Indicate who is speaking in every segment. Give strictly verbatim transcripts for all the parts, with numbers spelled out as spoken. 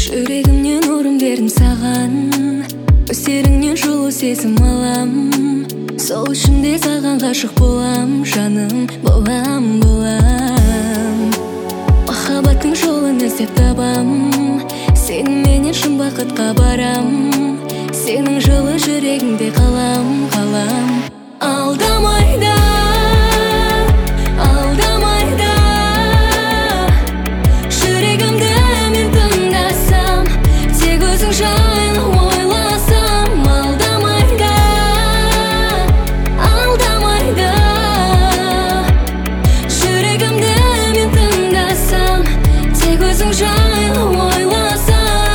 Speaker 1: Жүрегімнен орын бердім саған, өстеріңнен жылу сезім алам. Сол үшін де саған ғашық болам, жаным, болам, болам. Махаббаттың жолын іздеп табам, сеніменен шын бақытқа барам. Сенің жылы жүрегіңде қалам, қалам. Алдамайда, алдамайда, жүрегімді мен тыңдасам, тек өзің жайлы ойласам. Алдамайда, алдамайда, жүрегімді мен тыңдасам, тек өзің жайлы ойласам.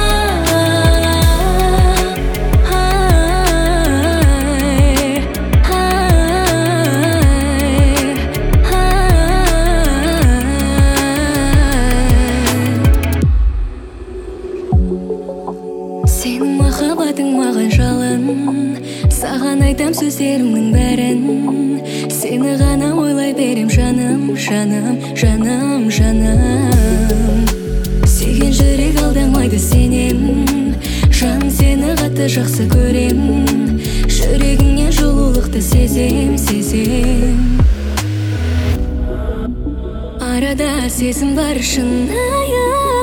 Speaker 1: Сенің махаббатың маған жалын, саған айтам сөздерімнің бәрін. Сені ғана ойлай берем жаным, жаным, жаным, жаным. Сүйген жүрек алдамайды сенем, жан сені қатты жақсы көрем. Жүрегіңнен жылулықты сезем, сезем. Арада сезім бар шынайы,